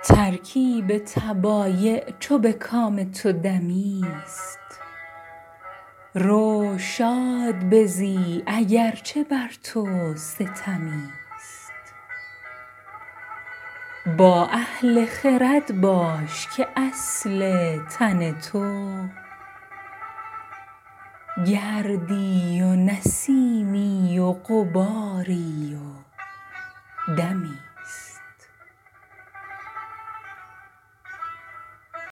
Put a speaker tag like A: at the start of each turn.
A: ترکیب طبایع چو به کام تو دمیست، رو شاد بزی اگرچه بر تو ستمیست. با اهل خرد باش که اصل تن تو، گردی و نسیمی و غباری